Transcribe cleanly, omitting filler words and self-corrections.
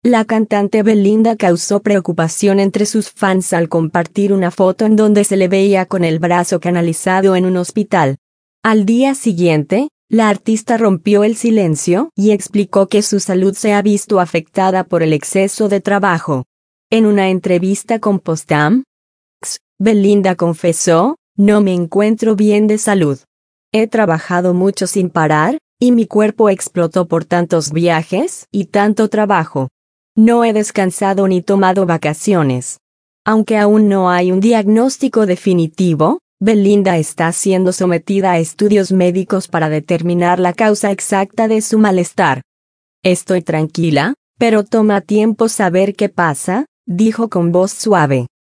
La cantante Belinda causó preocupación entre sus fans al compartir una foto en donde se le veía con el brazo canalizado en un hospital. Al día siguiente, la artista rompió el silencio y explicó que su salud se ha visto afectada por el exceso de trabajo. En una entrevista con Postam, Belinda confesó: "No me encuentro bien de salud. He trabajado mucho sin parar, y mi cuerpo explotó por tantos viajes y tanto trabajo. No he descansado ni tomado vacaciones". Aunque aún no hay un diagnóstico definitivo, Belinda está siendo sometida a estudios médicos para determinar la causa exacta de su malestar. "Estoy tranquila, pero toma tiempo saber qué pasa", dijo con voz suave.